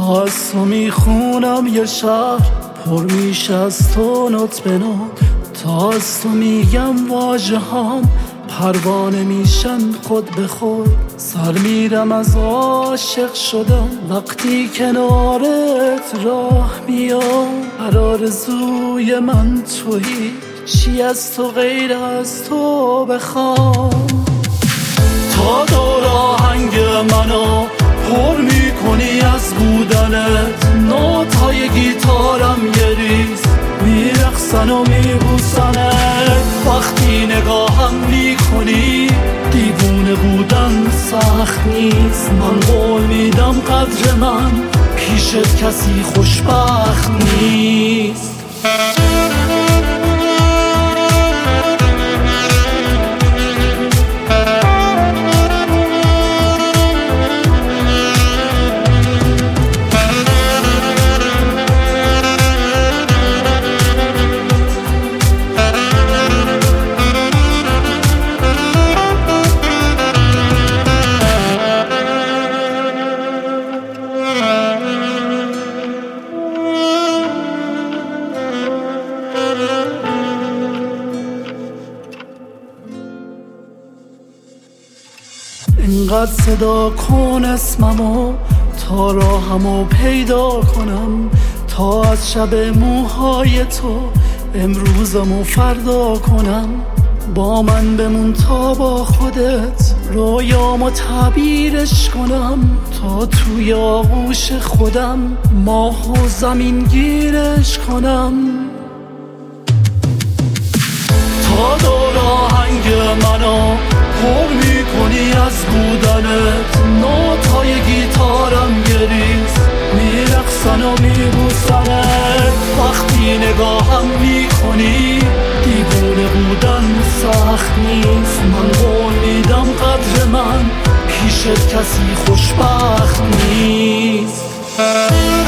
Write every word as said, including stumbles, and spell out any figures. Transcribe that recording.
تا از تو میخونم یه شهر پر میشه از تو نوت به نوت، تا از تو میگم واژه هام پروانه میشن خود به خود. سر میرم از عاشق شدم وقتی کنارت راه میام، هر آرزوی من تویی، چی از تو غیر از تو بخوام. تا دور آهنگ منو پر میکنی از بودنت، نوتای گیتارم یه ریز میرقصن و میبوسنت. وقتی نگاهم میکنی دیوونه بودن سخت نیست، من قول میدم قدر من پیشت کسی خوشبخت نیست. اینقدر صدا کن اسممو تا راهمو پیدا کنم، تا از شب موهای تو امروزمو فردا کنم. با من بمون تا با خودت رویامو تعبیرش کنم، تا توی آغوش خودم ماه و زمین گیرش کنم. تا دور آهنگ منو پر میکنی از بودنت، نوتای گیتارم یه ریز میرقصن و میبوسنت. وقتی نگاهم میکنی دیوونه بودن سخت نیست، من قول میدم قدر من پیشت کسی خوشبخت نیست.